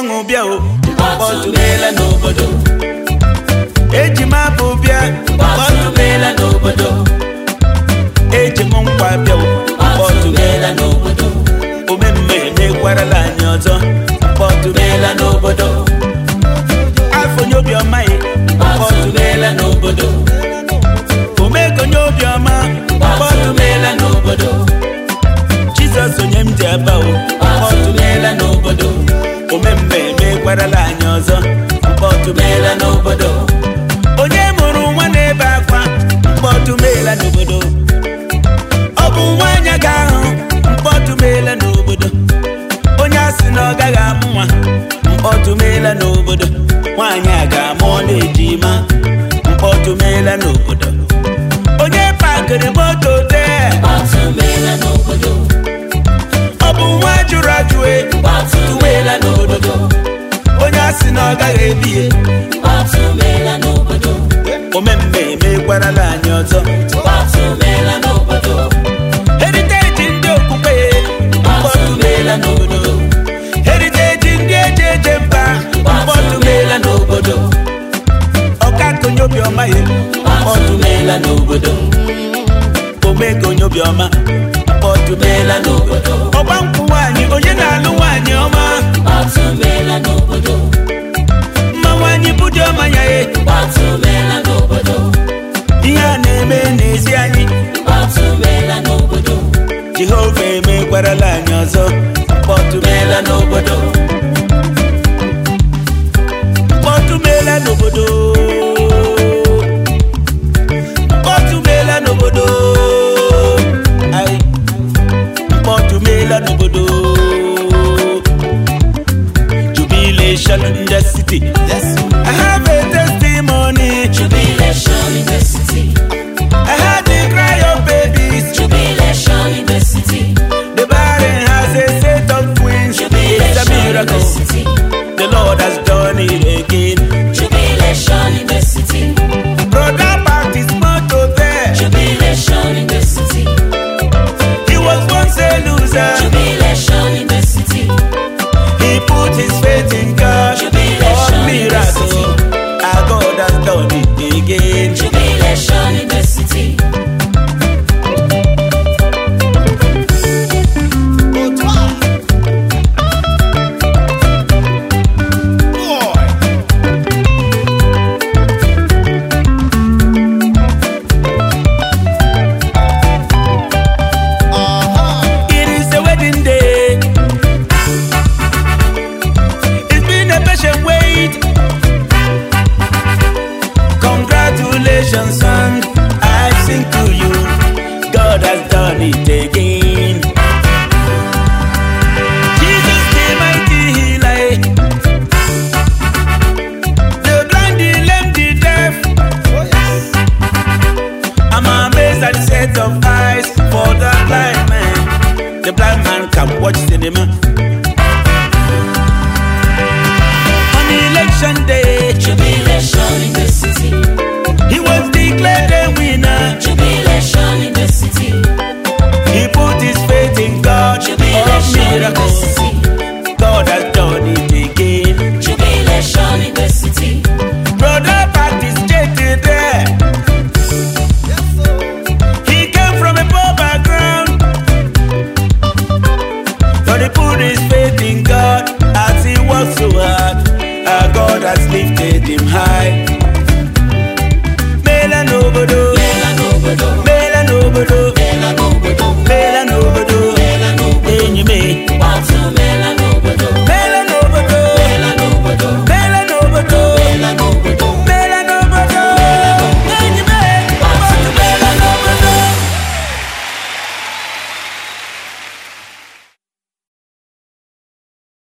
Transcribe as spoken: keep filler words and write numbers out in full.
ọṅụ bịa o mkpọtụmela n'obodo eji m abụ bịa mkpọtụmela n'obodo eji m nkwa bịa o mkpọtụmela n'obodo omemme emekwarala anyị ọzọ mkpọtụmela n'obodo afọ onye obiọma ya mkpọtụmela n'obodo omego onye obiọma mkpọtụmela n'obodo Jizọs onye m ji aba o mkpọtụmela n'obodo omemme emekwarala anyị ọzọ mkpọtụmela n'obodo onye mụrụ nwa n'ebe akwa mkpọtụmela n'obodo ọ bụ nwanyị ga-ahụ mkpọtụmela n'obodo onye asị na ọ gaghị amụ nwa mkpọtụmela n'obodo nwanyị a ga-amụ ọ na-eji ma mkpọtụmela n'obodo onye pakịrị moto dee mkpọtụmela n'obodo ọ bụ nwa jụrụ ajụ mkpọtụmela n'obodo onye asị na ọ gaghị ebie mkpọtụmela n'obodo omemme emekwarala anyị ọzọ mkpọtụmela n'obodo heriteji ndị okpukpe mkpọtụmela n'obodo heriteji ndị eje eje mba mkpọtụmela n'obodo ọkaka onye obiọma ya mkpọtụmela n'obodo omego onye obiọma mkpọtụmela n'obodo ọgba nkwụ nwaanyị onye na-alụ nwaanyị ọma mkpọtụmela n'obodo mma nwaanyị bụdị ọma ya e mkpọtụmela n'obodo ihe a na-eme n'ezi anyị mkpọtụmela n'obodo Jehova emekwarala anyị ọzọ mkpọtụmela n'obodo mkpọtụmela n'obodo mkpọtụmela n'obodo ai mkpọtụmela n'obodo jubilation in the city. Yes. I have a testimony. Jubilation in the city. I had to cry of babies. Jubilation in the city. The barren has a set of twins. Jubilation it's a miracle. In the city. The Lord has done it again. Jubilation in the city. Brother back his motto there. Jubilation in the city. He was once a loser. Jubilation in the city. He put his faith in God. Jubilation miracle. Our God has done it again. Jubilation in the city. Song I sing to you, God has done it again. Jesus the mighty healer, the blind, the lame, the deaf. Oh, yes. I'm amazed at the set of eyes for the blind man. The blind man can watch cinema. On election day, jubilation in the city. He was declared a winner. Jubilation in the city. He put his faith in God. Jubilation in the city. God has done it again. Jubilation in the city. Brother participated there. Yes, he came from a poor background, but he put his faith in God as he worked so hard. Our God has lifted him high. Mela n'obodo, mela n'obodo, mela n'obodo.